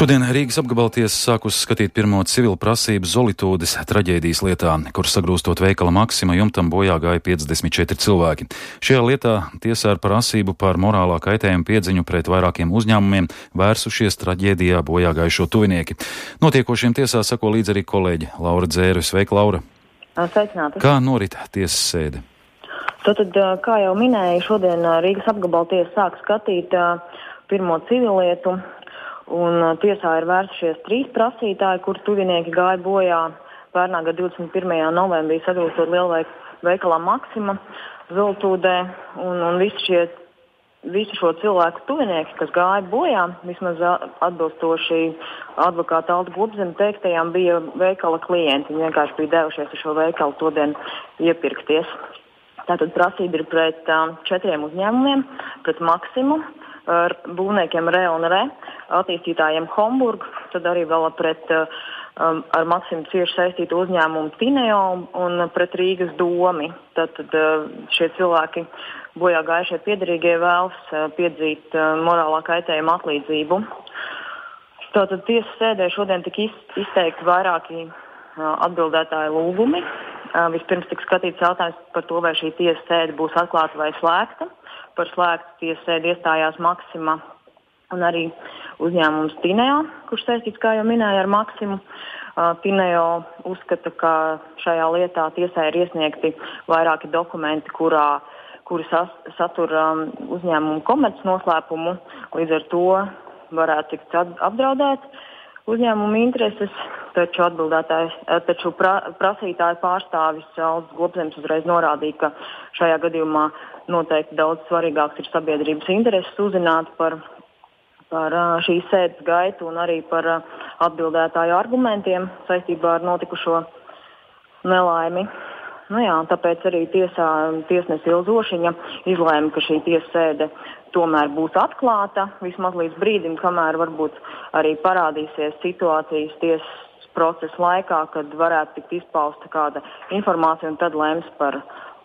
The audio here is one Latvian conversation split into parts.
Šodien Rīgas apgabaltiesa sākusi skatīt pirmo civilu prasību Zolitūdes traģēdijas lietā, kur sagrūstot veikala Maxima jumtam bojā gāja 54 cilvēki. Šajā lietā tiesā ar prasību par morālā kaitējuma piedziņu pret vairākiem uzņēmumiem vērsušies traģēdijā bojā gājušo tuvinieki. Notiekošiem tiesā sako līdz arī kolēģi Laura Dzēre. Sveika, Laura! Sveicināti! Kā norit tiesas sēde? Tad, kā jau minēju, šodien Rīgas apgabaltiesa sāk skatīt pirmo civilietu. Un tiesā ir vērsušies 3 prasītāji, kur tuvinieki gāja bojā pērnā gada 21. novembrī sagrūstot lielveikalā Maxima Zolitūdē. Un visi šo cilvēku tuvinieki, kas gāja bojā, vismaz atbilstoši advokāta Alda Gubzema teiktajām, bija veikala klienti. Viņi vienkārši bija devušies uz šo veikalu todien iepirkties. Tātad prasība ir pret 4 uzņēmumiem, pret Maximu, ar būvniekiem Re un Re, attīstītājiem Homburg, tad arī vēl pret ar Maximu cieši saistītu uzņēmumu Tineo un pret Rīgas domi. Tad šie cilvēki bojā gājušie piederīgie vēlas piedzīt morālā kaitējuma atlīdzību. Tātad tiesas sēdē šodien tika izteikti vairāki atbildētāju lūgumi. Vispirms tika skatīts jautājums par to, vai šī tiesas sēde būs atklāta vai slēgta. Par slēgtu tiesas sēdi iestājās Maxima un arī uzņēmums Tineo, kurš saistīts, kā jau minēju, ar Maximu. Tineo uzskata, ka šajā lietā tiesai ir iesniegti vairāki dokumenti, kuri satur uzņēmumu komercnoslēpumu, līdz ar to varētu tikt apdraudēt uzņēmumu intereses, taču prasītāju pārstāvis Aldas Gubzems uzreiz norādīja, ka šajā gadījumā noteikti daudz svarīgāks ir sabiedrības intereses uzzināt par šīs sēdes gaitu un arī par atbildētāju argumentiem saistībā ar notikušo nelaimi. Tāpēc arī tiesnese Ilzošiņa izlēma, ka šī tiesas sēde tomēr būs atklāta vismaz līdz brīdim, kamēr varbūt arī parādīsies situācijas tiesas procesa laikā, kad varētu tikt izpausta kāda informācija un tad lems par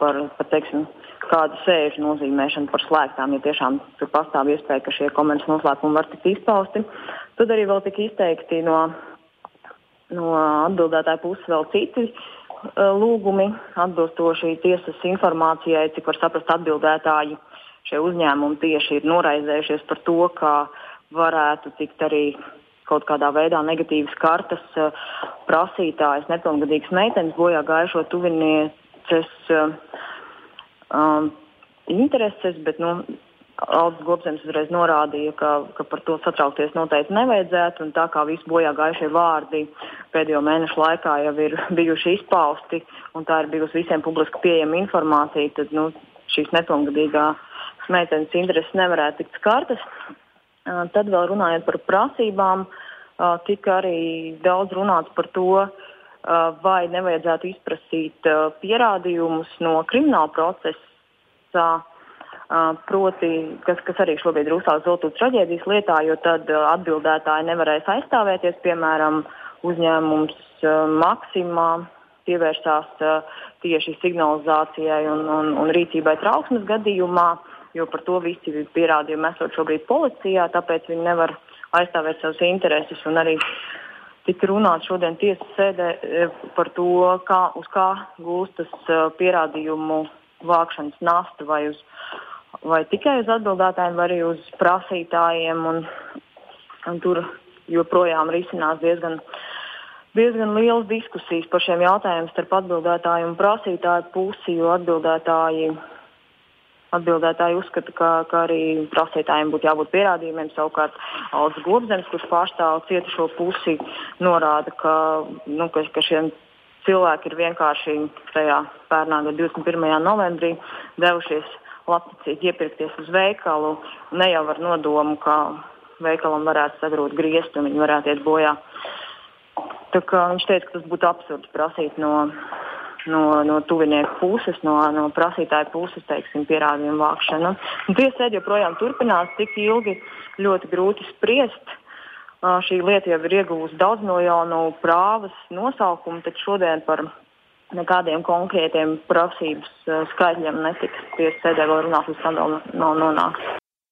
kādu sēžu nozīmēšanu par slēgtām, ja tiešām tur pastāv iespēja, ka šie komerces noslēpumi var tikt izpausti. Tad arī vēl tika izteikti no atbildētāju puses vēl citi lūgumi atbilstoši tiesas informācijai, cik var saprast atbildētāji. Šie uzņēmumi tieši ir noraizējušies par to, ka varētu tikt arī kaut kādā veidā negatīvas kartas prasītājas nepilngadīgas meitenes bojā gājušo tuvinieces intereses, bet Aldas Gubzems uzreiz norādīja, ka par to satraukties noteikti nevajadzētu, un tā kā visi bojā gājušie vārdi pēdējo mēnešu laikā jau ir bijuši izpausti, un tā ir bijusi visiem publiski pieejama informācija, tad šīs nepilngadīgās meitenes intereses nevarētu tikt skartas. Tad vēl runājot par prasībām, tika arī daudz runāts par to, vai nevajadzētu izprasīt pierādījumus no krimināla procesa, proti, kas arī šobrīd ir uzsākts Zolitūdes traģēdijas lietā, jo tad atbildētāji nevarēs aizstāvēties, piemēram, uzņēmums Maxima pievērsās tieši signalizācijai un rīcībai trauksmes gadījumā, jo par to visi pierādījumi esot šobrīd policijā, tāpēc viņi nevar aizstāvēt savas intereses. Un arī tika runāts šodien tiesas sēdē par to, uz kā gūstas pierādījumu vākšanas nasta, vai tikai uz atbildētājiem, vai arī uz prasītājiem. Un tur joprojām risinās diezgan lielas diskusijas par šiem jautājumiem starp atbildētāju un prasītāju pusi, jo atbildētāji uzskata, ka arī prasītājiem būtu jābūt pierādījumiem. Savukārt Aldas Gubzems, kurš pārstāv cietušo pusi, norāda, ka šiem cilvēki ir vienkārši tajā pērnā gada 21. novembrī devušies labticīgi iepirkties uz veikalu, ne jau ar nodomu, ka veikalam varētu sagrūt griestu un viņi varētu iet bojā. Tā kā viņš teica, ka tas būtu absurds prasīt no tuvinieku puses, no prasītāju puses, pierādījumu vākšanu. Tiesa sēde joprojām turpinās, cik ilgi ļoti grūti spriest. Šī lieta jau ir ieguvusi daudz miljonu prāvas nosaukumu, taču šodien par nekādiem konkrētiem prasības skaitļiem netiks. Tiesa sēdē vēl runās, līdz skandāls nav nonāks.